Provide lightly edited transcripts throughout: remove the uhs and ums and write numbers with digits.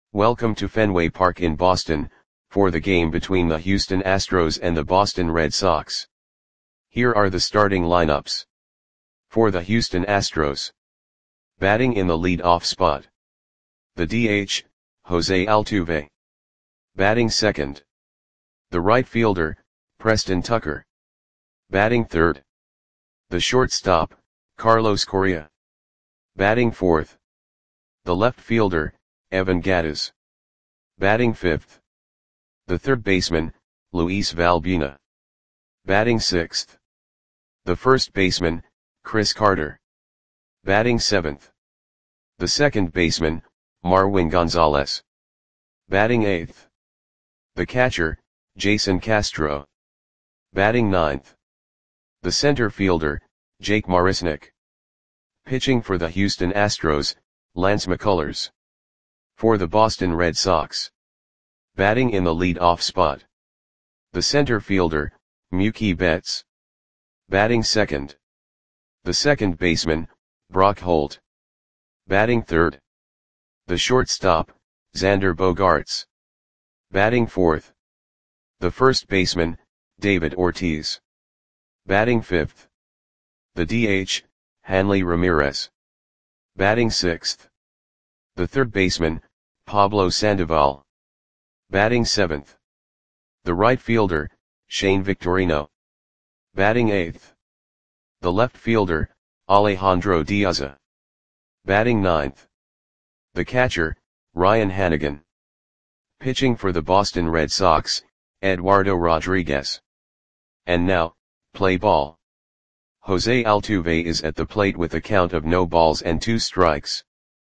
Welcome to Fenway Park in Boston, for the game between the Houston Astros and the Boston Red Sox. Here are the starting lineups. For the Houston Astros. Batting in the lead-off spot. The DH, Jose Altuve. Batting second. The right fielder, Preston Tucker. Batting third. The shortstop, Carlos Correa. Batting fourth. The left fielder, Evan Gattis. Batting fifth. The third baseman, Luis Valbuena. Batting sixth. The first baseman, Chris Carter. Batting seventh. The second baseman, Marwin Gonzalez. Batting eighth. The catcher, Jason Castro. Batting ninth. The center fielder, Jake Marisnick. Pitching for the Houston Astros, Lance McCullers. For the Boston Red Sox. Batting in the lead-off spot. The center fielder, Mookie Betts. Batting second. The second baseman, Brock Holt. Batting third. The shortstop, Xander Bogaerts. Batting fourth. The first baseman, David Ortiz. Batting fifth. The DH, Hanley Ramirez. Batting sixth. The third baseman, Pablo Sandoval. Batting seventh. The right fielder, Shane Victorino. Batting eighth. The left fielder, Alejandro Diaz. Batting ninth. The catcher, Ryan Hanigan. Pitching for the Boston Red Sox, Eduardo Rodriguez. And now, play ball. Jose Altuve is at the plate with a count of no balls and 2 strikes.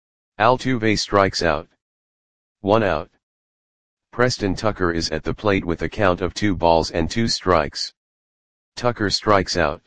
Altuve strikes out. 1 out. Preston Tucker is at the plate with a count of 2 balls and 2 strikes. Tucker strikes out.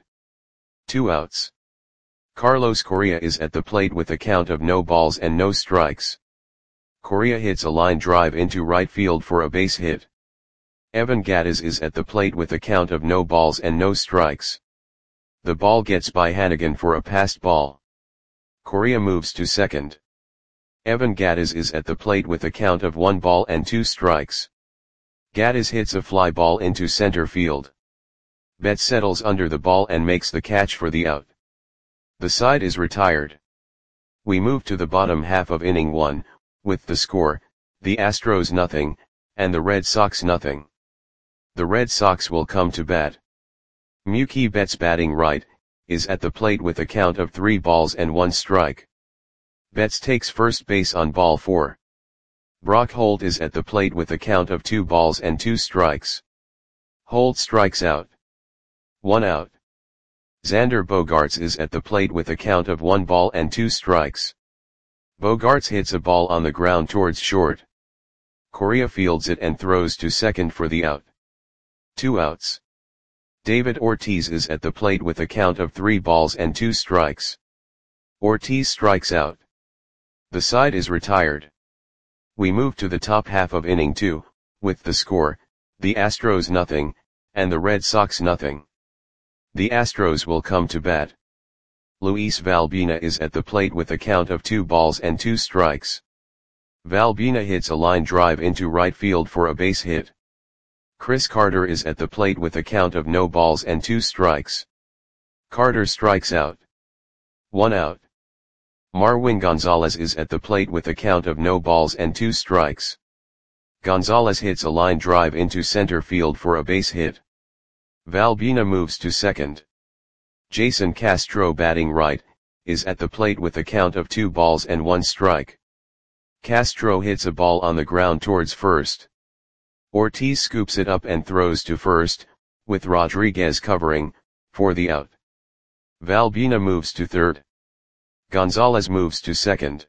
2 outs. Carlos Correa is at the plate with a count of no balls and no strikes. Correa hits a line drive into right field for a base hit. Evan Gattis is at the plate with a count of no balls and no strikes. The ball gets by Hanigan for a passed ball. Correa moves to second. Evan Gattis is at the plate with a count of 1 ball and 2 strikes. Gattis hits a fly ball into center field. Betts settles under the ball and makes the catch for the out. The side is retired. We move to the bottom half of inning 1, with the score, the Astros 0, and the Red Sox 0. The Red Sox will come to bat. Mookie Betts batting right, is at the plate with a count of 3 balls and 1 strike. Betts takes first base on ball 4. Brock Holt is at the plate with a count of 2 balls and 2 strikes. Holt strikes out. 1 out. Xander Bogaerts is at the plate with a count of 1 ball and 2 strikes. Bogaerts hits a ball on the ground towards short. Correa fields it and throws to second for the out. 2 outs. David Ortiz is at the plate with a count of 3 balls and 2 strikes. Ortiz strikes out. The side is retired. We move to the top half of inning 2, with the score, the Astros 0, and the Red Sox 0. The Astros will come to bat. Luis Valbuena is at the plate with a count of 2 balls and 2 strikes. Valbuena hits a line drive into right field for a base hit. Chris Carter is at the plate with a count of no balls and 2 strikes. Carter strikes out. 1 out. Marwin Gonzalez is at the plate with a count of no balls and 2 strikes. Gonzalez hits a line drive into center field for a base hit. Valbuena moves to second. Jason Castro batting right, is at the plate with a count of 2 balls and 1 strike. Castro hits a ball on the ground towards first. Ortiz scoops it up and throws to first, with Rodriguez covering, for the out. Valbuena moves to third. Gonzalez moves to second.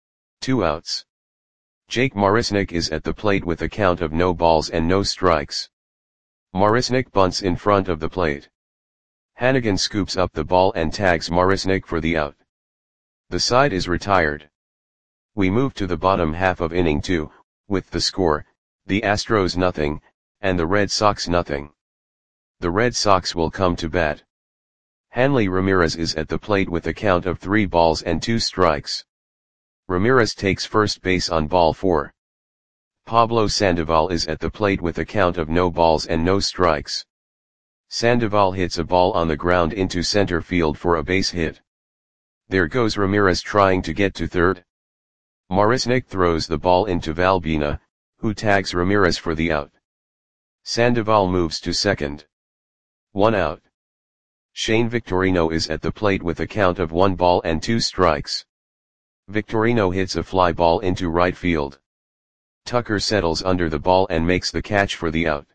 2 outs. Jake Marisnick is at the plate with a count of no balls and no strikes. Marisnick bunts in front of the plate. Hanigan scoops up the ball and tags Marisnick for the out. The side is retired. We move to the bottom half of inning 2, with the score, the Astros 0, and the Red Sox 0. The Red Sox will come to bat. Hanley Ramirez is at the plate with a count of 3 balls and 2 strikes. Ramirez takes first base on ball 4. Pablo Sandoval is at the plate with a count of no balls and no strikes. Sandoval hits a ball on the ground into center field for a base hit. There goes Ramirez trying to get to third. Marisnick throws the ball into Valbuena, who tags Ramirez for the out. Sandoval moves to second. 1 out. Shane Victorino is at the plate with a count of 1 ball and 2 strikes. Victorino hits a fly ball into right field. Tucker settles under the ball and makes the catch for the out.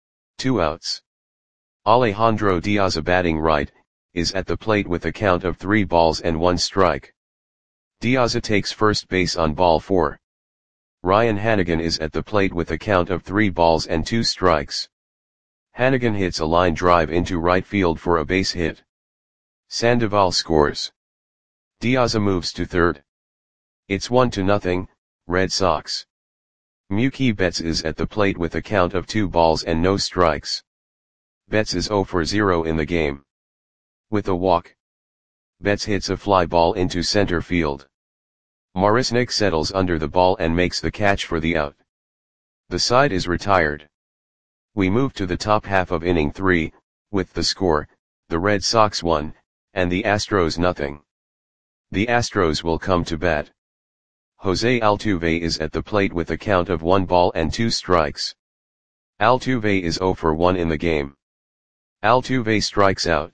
2 outs. Alejandro Diaz, batting right, is at the plate with a count of 3 balls and 1 strike. Diaz takes first base on ball 4. Ryan Hanigan is at the plate with a count of 3 balls and 2 strikes. Hanigan hits a line drive into right field for a base hit. Sandoval scores. Diaz moves to third. It's 1-0, Red Sox. Mookie Betts is at the plate with a count of 2 balls and no strikes. Betts is 0 for 0 in the game. With a walk, Betts hits a fly ball into center field. Marisnick settles under the ball and makes the catch for the out. The side is retired. We move to the top half of inning 3, with the score, the Red Sox 1, and the Astros 0. The Astros will come to bat. Jose Altuve is at the plate with a count of 1 ball and 2 strikes. Altuve is 0 for 1 in the game. Altuve strikes out.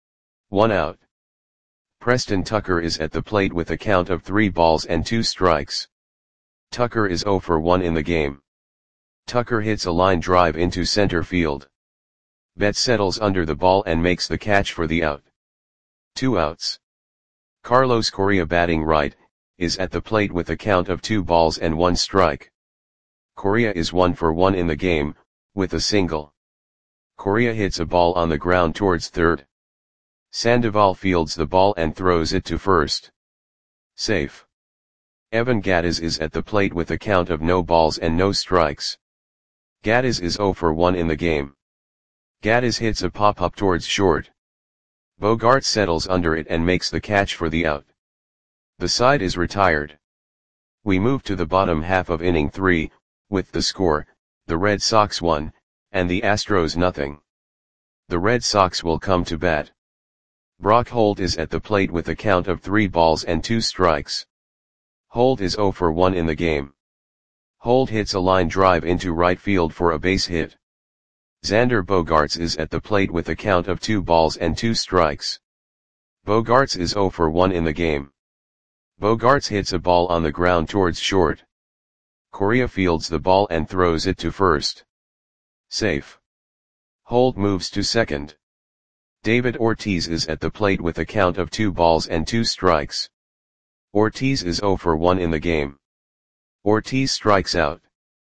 1 out. Preston Tucker is at the plate with a count of 3 balls and 2 strikes. Tucker is 0 for 1 in the game. Tucker hits a line drive into center field. Betts settles under the ball and makes the catch for the out. 2 outs. Carlos Correa, batting right, is at the plate with a count of 2 balls and 1 strike. Correa is 1 for 1 in the game, with a single. Correa hits a ball on the ground towards third. Sandoval fields the ball and throws it to first. Safe. Evan Gattis is at the plate with a count of no balls and no strikes. Gattis is 0 for 1 in the game. Gattis hits a pop-up towards short. Bogaerts settles under it and makes the catch for the out. The side is retired. We move to the bottom half of inning 3, with the score, the Red Sox 1, and the Astros 0. The Red Sox will come to bat. Brock Holt is at the plate with a count of 3 balls and 2 strikes. Holt is 0 for 1 in the game. Holt hits a line drive into right field for a base hit. Xander Bogaerts is at the plate with a count of 2 balls and 2 strikes. Bogaerts is 0 for 1 in the game. Bogaerts hits a ball on the ground towards short. Correa fields the ball and throws it to first. Safe. Holt moves to second. David Ortiz is at the plate with a count of 2 balls and 2 strikes. Ortiz is 0 for 1 in the game. Ortiz strikes out.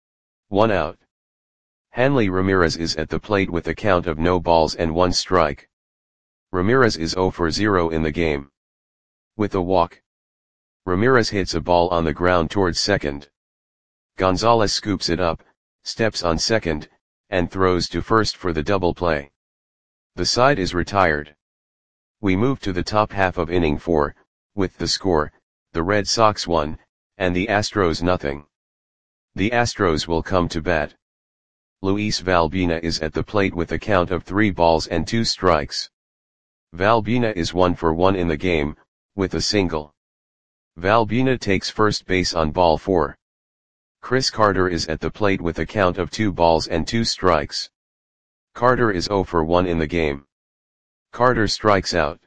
1 out. Hanley Ramirez is at the plate with a count of no balls and 1 strike. Ramirez is 0 for 0 in the game. With a walk, Ramirez hits a ball on the ground towards second. Gonzalez scoops it up, steps on second, and throws to first for the double play. The side is retired. We move to the top half of inning 4, with the score, the Red Sox 1, and the Astros 0. The Astros will come to bat. Luis Valbuena is at the plate with a count of 3 balls and 2 strikes. Valbuena is 1 for 1 in the game, with a single. Valbuena takes first base on ball 4. Chris Carter is at the plate with a count of 2 balls and 2 strikes. Carter is 0 for 1 in the game. Carter strikes out.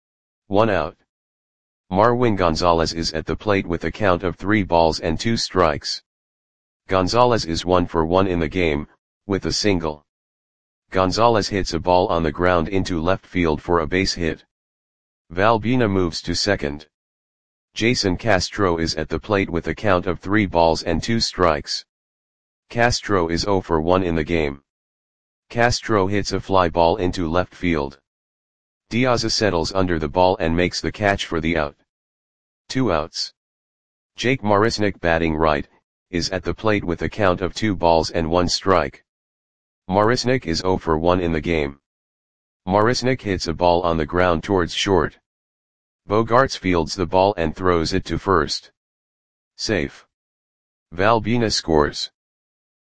1 out. Marwin Gonzalez is at the plate with a count of 3 balls and 2 strikes. Gonzalez is 1 for 1 in the game, with a single. Gonzalez hits a ball on the ground into left field for a base hit. Valbuena moves to second. Jason Castro is at the plate with a count of 3 balls and 2 strikes. Castro is 0 for 1 in the game. Castro hits a fly ball into left field. Diaz settles under the ball and makes the catch for the out. 2 outs. Jake Marisnick, batting right, is at the plate with a count of 2 balls and 1 strike. Marisnick is 0 for 1 in the game. Marisnick hits a ball on the ground towards short. Bogaerts fields the ball and throws it to first. Safe. Valbuena scores.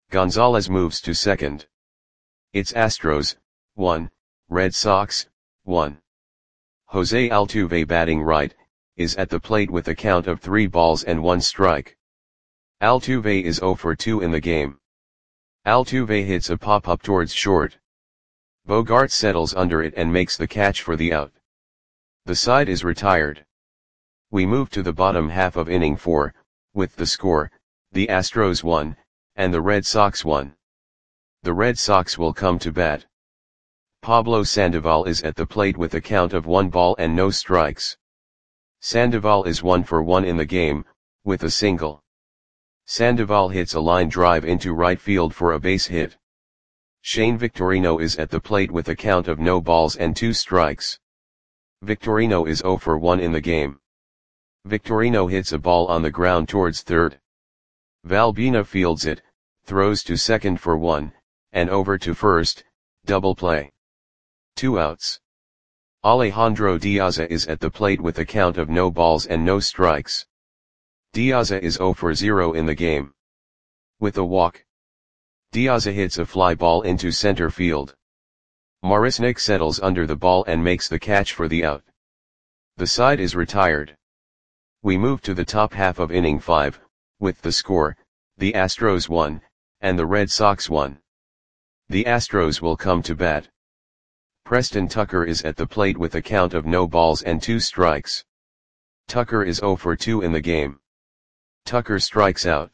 Gonzalez moves to second. It's Astros, 1, Red Sox, 1. Jose Altuve batting right, is at the plate with a count of 3 balls and 1 strike. Altuve is 0 for 2 in the game. Altuve hits a pop-up towards short. Bogaerts settles under it and makes the catch for the out. The side is retired. We move to the bottom half of inning 4, with the score, the Astros 1, and the Red Sox 1. The Red Sox will come to bat. Pablo Sandoval is at the plate with a count of 1 ball and no strikes. Sandoval is 1 for 1 in the game, with a single. Sandoval hits a line drive into right field for a base hit. Shane Victorino is at the plate with a count of no balls and 2 strikes. Victorino is 0 for 1 in the game. Victorino hits a ball on the ground towards third. Valbuena fields it, throws to second for 1, and over to first, double play. 2 outs. Alejandro Diaza is at the plate with a count of no balls and no strikes. Diaza is 0 for 0 in the game. With a walk. Diaza hits a fly ball into center field. Marisnick settles under the ball and makes the catch for the out. The side is retired. We move to the top half of inning 5, with the score, the Astros 1, and the Red Sox 1. The Astros will come to bat. Preston Tucker is at the plate with a count of no balls and 2 strikes. Tucker is 0 for 2 in the game. Tucker strikes out.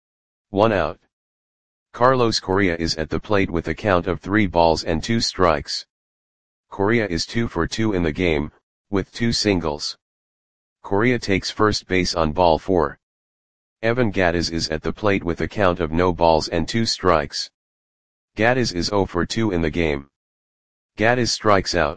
1 out. Carlos Correa is at the plate with a count of 3 balls and 2 strikes. Correa is 2 for 2 in the game, with 2 singles. Correa takes first base on ball 4. Evan Gattis is at the plate with a count of no balls and 2 strikes. Gattis is 0 for 2 in the game. Gattis strikes out.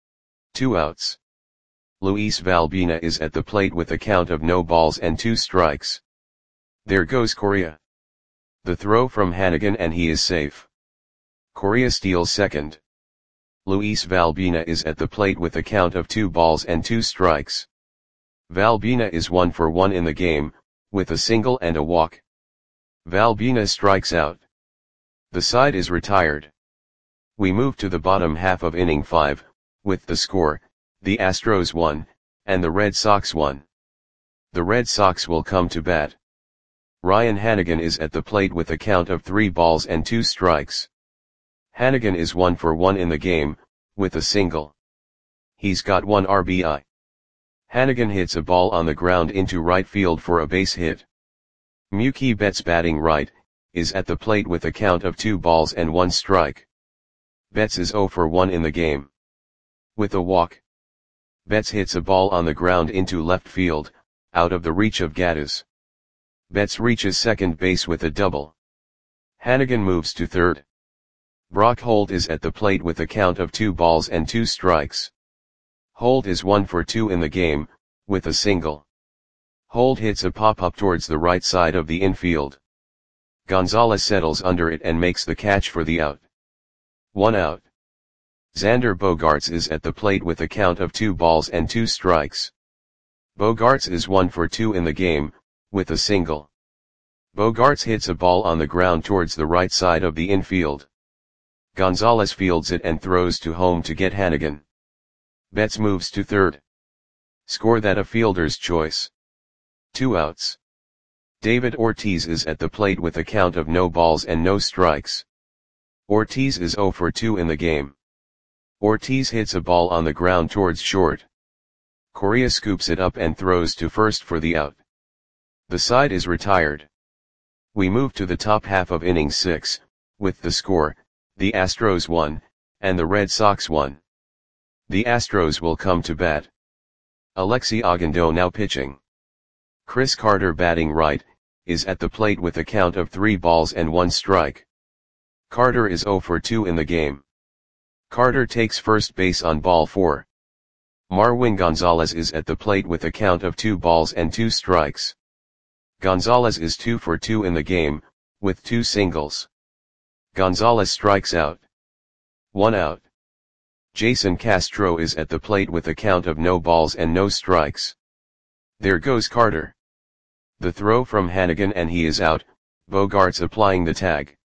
2 outs. Luis Valbuena is at the plate with a count of no balls and 2 strikes. There goes Correa. The throw from Hannigan and he is safe. Correa steals second. Luis Valbuena is at the plate with a count of 2 balls and 2 strikes. Valbuena is 1 for 1 in the game, with a single and a walk. Valbuena strikes out. The side is retired. We move to the bottom half of inning 5, with the score, the Astros 1, and the Red Sox 1. The Red Sox will come to bat. Ryan Hannigan is at the plate with a count of 3 balls and 2 strikes. Hannigan is 1 for 1 in the game, with a single. He's got 1 RBI. Hannigan hits a ball on the ground into right field for a base hit. Mookie Betts batting right, is at the plate with a count of 2 balls and 1 strike. Betts is 0 for 1 in the game. With a walk. Betts hits a ball on the ground into left field, out of the reach of Gattis. Betts reaches second base with a double. Hannigan moves to third. Brock Holt is at the plate with a count of 2 balls and 2 strikes. Holt is 1 for 2 in the game, with a single. Holt hits a pop-up towards the right side of the infield. Gonzalez settles under it and makes the catch for the out. 1 out. Xander Bogaerts is at the plate with a count of 2 balls and 2 strikes. Bogaerts is 1 for 2 in the game, with a single. Bogaerts hits a ball on the ground towards the right side of the infield. Gonzalez fields it and throws to home to get Hannigan. Betts moves to third. Score that a fielder's choice. 2 outs. David Ortiz is at the plate with a count of no balls and no strikes. Ortiz is 0 for 2 in the game. Ortiz hits a ball on the ground towards short. Correa scoops it up and throws to first for the out. The side is retired. We move to the top half of inning 6, with the score, the Astros 1, and the Red Sox 1. The Astros will come to bat. Alexi Ogando now pitching. Chris Carter batting right, is at the plate with a count of 3 balls and 1 strike. Carter is 0 for 2 in the game. Carter takes first base on ball 4. Marwin Gonzalez is at the plate with a count of 2 balls and 2 strikes. Gonzalez is 2 for 2 in the game, with 2 singles. Gonzalez strikes out. 1 out. Jason Castro is at the plate with a count of no balls and no strikes. There goes Carter. The throw from Hannigan and he is out, Bogaerts applying the tag.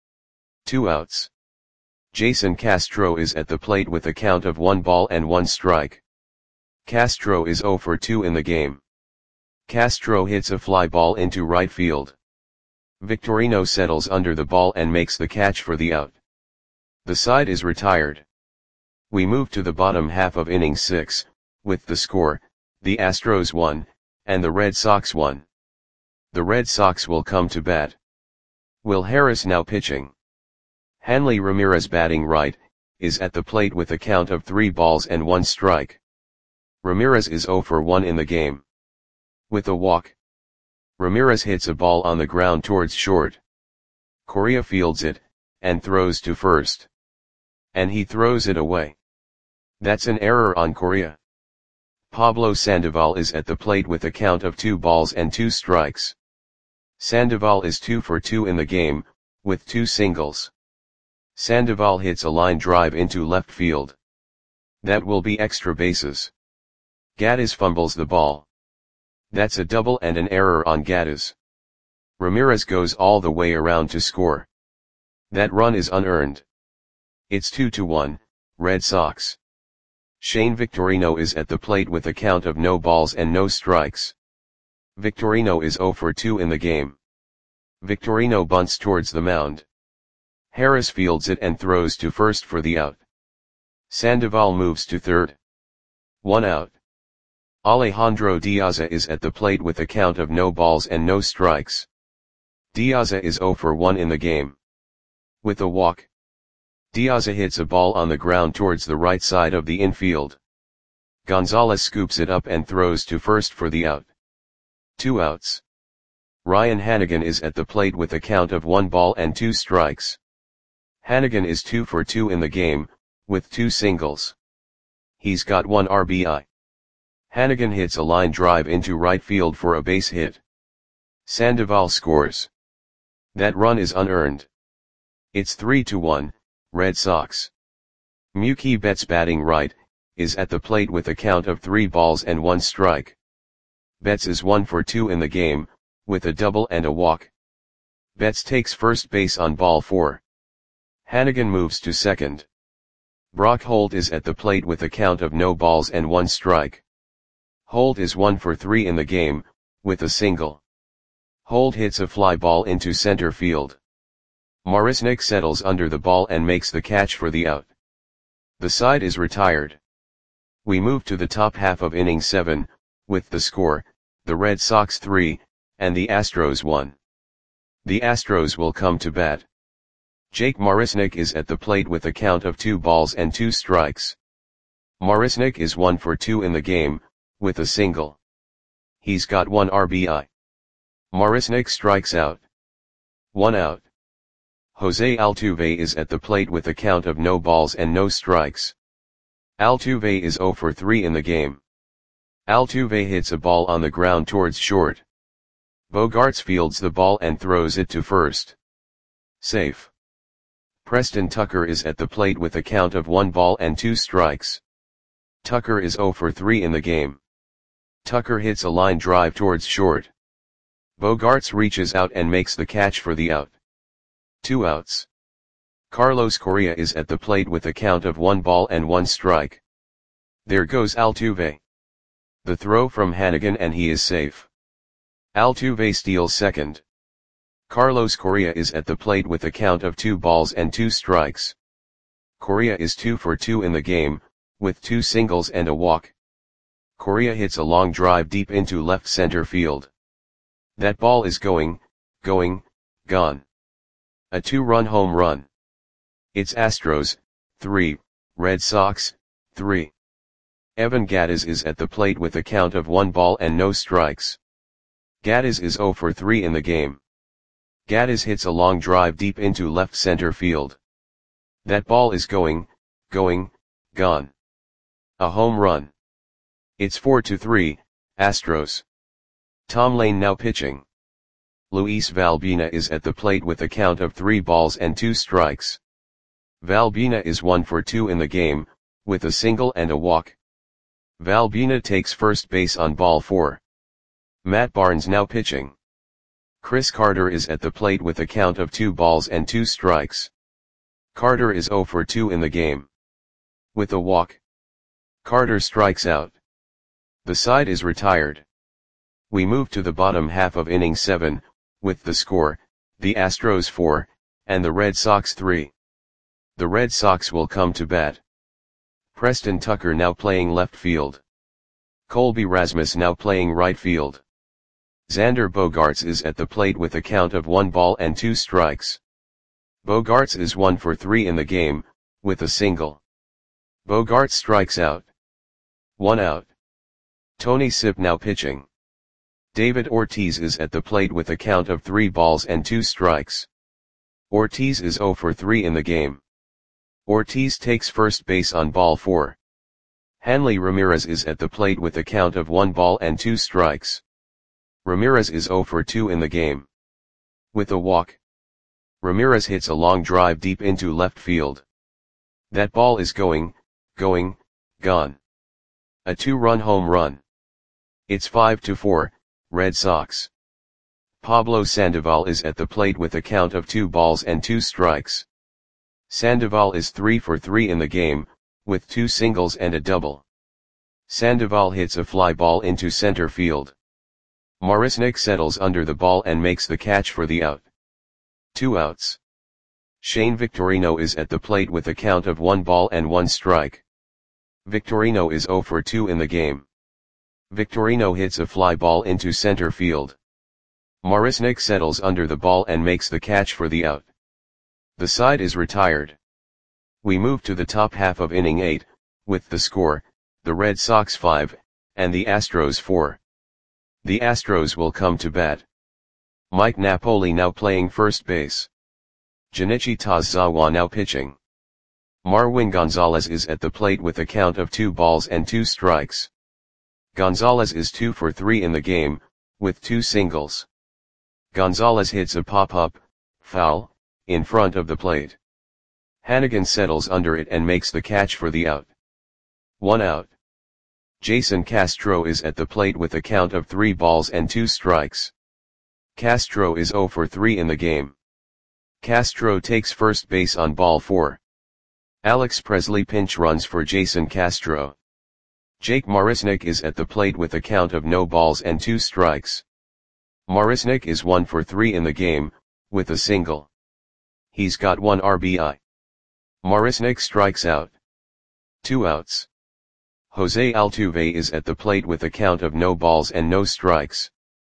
2 outs. Jason Castro is at the plate with a count of 1 ball and 1 strike. Castro is 0 for 2 in the game. Castro hits a fly ball into right field. Victorino settles under the ball and makes the catch for the out. The side is retired. We move to the bottom half of inning 6, with the score, the Astros 1, and the Red Sox 1. The Red Sox will come to bat. Will Harris now pitching. Hanley Ramirez batting right, is at the plate with a count of 3 balls and 1 strike. Ramirez is 0 for 1 in the game. With a walk, Ramirez hits a ball on the ground towards short. Correa fields it, and throws to first. And he throws it away. That's an error on Correa. Pablo Sandoval is at the plate with a count of 2 balls and 2 strikes. Sandoval is 2 for 2 in the game, with 2 singles. Sandoval hits a line drive into left field. That will be extra bases. Gattis fumbles the ball. That's a double and an error on Gattis. Ramirez goes all the way around to score. That run is unearned. It's 2-1, Red Sox. Shane Victorino is at the plate with a count of no balls and no strikes. Victorino is 0 for 2 in the game. Victorino bunts towards the mound. Harris fields it and throws to first for the out. Sandoval moves to third. 1 out. Alejandro Diaza is at the plate with a count of no balls and no strikes. Diaza is 0 for 1 in the game. With a walk, Diaza hits a ball on the ground towards the right side of the infield. Gonzalez scoops it up and throws to first for the out. 2 outs. Ryan Hanigan is at the plate with a count of 1 ball and 2 strikes. Hanigan is 2 for 2 in the game, with 2 singles. He's got 1 RBI. Hanigan hits a line drive into right field for a base hit. Sandoval scores. That run is unearned. It's 3-1, Red Sox. Mookie Betts batting right, is at the plate with a count of 3 balls and 1 strike. Betts is 1 for 2 in the game, with a double and a walk. Betts takes first base on ball 4. Hanigan moves to second. Brock Holt is at the plate with a count of no balls and 1 strike. Holt is 1 for 3 in the game, with a single. Holt hits a fly ball into center field. Marisnick settles under the ball and makes the catch for the out. The side is retired. We move to the top half of inning 7, with the score, the Red Sox 3, and the Astros 1. The Astros will come to bat. Jake Marisnick is at the plate with a count of 2 balls and 2 strikes. Marisnick is 1 for 2 in the game, with a single. He's got 1 RBI. Marisnick strikes out. 1 out. Jose Altuve is at the plate with a count of no balls and no strikes. Altuve is 0 for 3 in the game. Altuve hits a ball on the ground towards short. Bogaerts fields the ball and throws it to first. Safe. Preston Tucker is at the plate with a count of 1 ball and 2 strikes. Tucker is 0 for 3 in the game. Tucker hits a line drive towards short. Bogaerts reaches out and makes the catch for the out. 2 outs. Carlos Correa is at the plate with a count of 1 ball and 1 strike. There goes Altuve. The throw from Hanigan and he is safe. Altuve steals second. Carlos Correa is at the plate with a count of 2 balls and 2 strikes. Correa is 2 for 2 in the game, with 2 singles and a walk. Correa hits a long drive deep into left center field. That ball is going, gone. A 2-run home run. It's Astros, 3, Red Sox, 3. Evan Gattis is at the plate with a count of 1 ball and no strikes. Gattis is 0 for 3 in the game. Gattis hits a long drive deep into left center field. That ball is going, gone. A home run. It's 4-3, Astros. Tom Lane now pitching. Luis Valbuena is at the plate with a count of 3 balls and 2 strikes. Valbuena is 1 for 2 in the game, with a single and a walk. Valbuena takes first base on ball 4. Matt Barnes now pitching. Chris Carter is at the plate with a count of 2 balls and 2 strikes. Carter is 0 for 2 in the game. With a walk, Carter strikes out. The side is retired. We move to the bottom half of inning 7, with the score, the Astros 4, and the Red Sox 3. The Red Sox will come to bat. Preston Tucker now playing left field. Colby Rasmus now playing right field. Xander Bogaerts is at the plate with a count of 1 ball and 2 strikes. Bogaerts is 1 for 3 in the game, with a single. Bogaerts strikes out. 1 out. Tony Sipp now pitching. David Ortiz is at the plate with a count of 3 balls and 2 strikes. Ortiz is 0 for 3 in the game. Ortiz takes first base on ball 4. Hanley Ramirez is at the plate with a count of 1 ball and 2 strikes. Ramirez is 0 for 2 in the game. With a walk, Ramirez hits a long drive deep into left field. That ball is gone. A 2-run home run. It's 5-4, Red Sox. Pablo Sandoval is at the plate with a count of 2 balls and 2 strikes. Sandoval is 3 for 3 in the game, with 2 singles and a double. Sandoval hits a fly ball into center field. Marisnick settles under the ball and makes the catch for the out. 2 outs. Shane Victorino is at the plate with a count of 1 ball and 1 strike. Victorino is 0 for 2 in the game. Victorino hits a fly ball into center field. Marisnick settles under the ball and makes the catch for the out. The side is retired. We move to the top half of inning 8, with the score, the Red Sox 5, and the Astros 4. The Astros will come to bat. Mike Napoli now playing first base. Junichi Tazawa now pitching. Marwin Gonzalez is at the plate with a count of 2 balls and 2 strikes. Gonzalez is 2 for 3 in the game, with 2 singles. Gonzalez hits a pop-up, foul, in front of the plate. Hannigan settles under it and makes the catch for the out. 1 out. Jason Castro is at the plate with a count of 3 balls and 2 strikes. Castro is 0 for 3 in the game. Castro takes first base on ball 4. Alex Presley pinch runs for Jason Castro. Jake Marisnick is at the plate with a count of no balls and 2 strikes. Marisnick is 1 for 3 in the game, with a single. He's got 1 RBI. Marisnick strikes out. 2 outs. Jose Altuve is at the plate with a count of no balls and no strikes.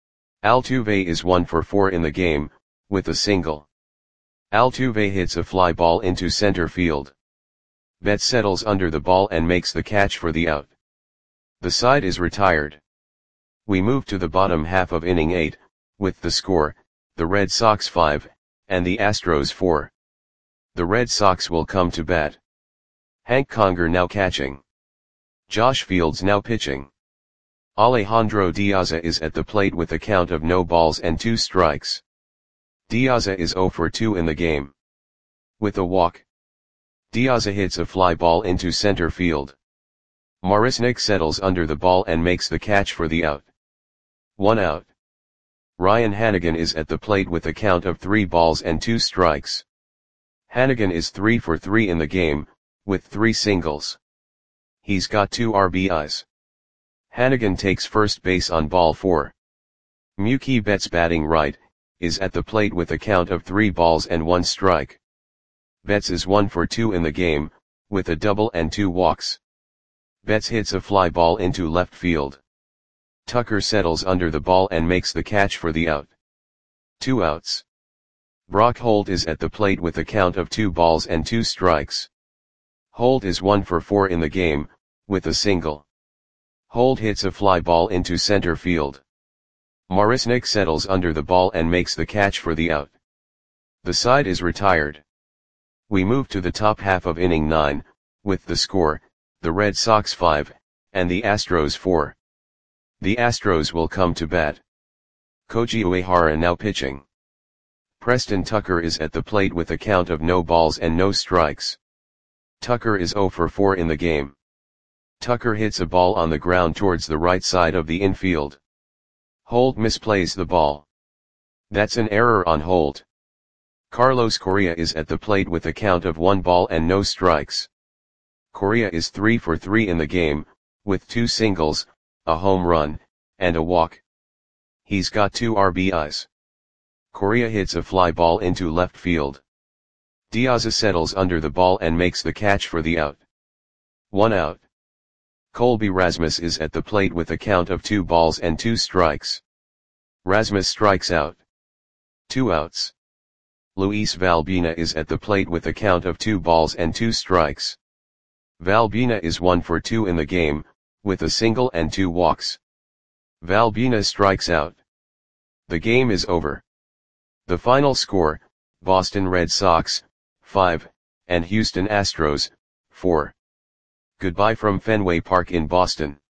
Altuve is 1 for 4 in the game, with a single. Altuve hits a fly ball into center field. Betts settles under the ball and makes the catch for the out. The side is retired. We move to the bottom half of inning 8, with the score, the Red Sox 5, and the Astros 4. The Red Sox will come to bat. Hank Conger now catching. Josh Fields now pitching. Alejandro Diaza is at the plate with a count of no balls and 2 strikes. Diaza is 0 for 2 in the game. With a walk, Diaza hits a fly ball into center field. Marisnick settles under the ball and makes the catch for the out. 1 out. Ryan Hannigan is at the plate with a count of 3 balls and 2 strikes. Hannigan is 3 for 3 in the game, with 3 singles. He's got 2 RBIs. Hannigan takes first base on ball 4. Mookie Betts batting right, is at the plate with a count of 3 balls and 1 strike. Betts is 1 for 2 in the game, with a double and 2 walks. Betts hits a fly ball into left field. Tucker settles under the ball and makes the catch for the out. 2 outs. Brock Holt is at the plate with a count of 2 balls and 2 strikes. Holt is 1 for 4 in the game, with a single. Holt hits a fly ball into center field. Marisnick settles under the ball and makes the catch for the out. The side is retired. We move to the top half of inning 9, with the score, the Red Sox 5, and the Astros 4. The Astros will come to bat. Koji Uehara now pitching. Preston Tucker is at the plate with a count of no balls and no strikes. Tucker is 0 for 4 in the game. Tucker hits a ball on the ground towards the right side of the infield. Holt misplays the ball. That's an error on Holt. Carlos Correa is at the plate with a count of 1 ball and no strikes. Correa is 3 for 3 in the game, with 2 singles, a home run, and a walk. He's got 2 RBIs. Correa hits a fly ball into left field. Diaz settles under the ball and makes the catch for the out. 1 out. Colby Rasmus is at the plate with a count of 2 balls and 2 strikes. Rasmus strikes out. 2 outs. Luis Valbuena is at the plate with a count of 2 balls and 2 strikes. Valbuena is 1 for 2 in the game, with a single and 2 walks. Valbuena strikes out. The game is over. The final score, Boston Red Sox, 5, and Houston Astros, 4. Goodbye from Fenway Park in Boston.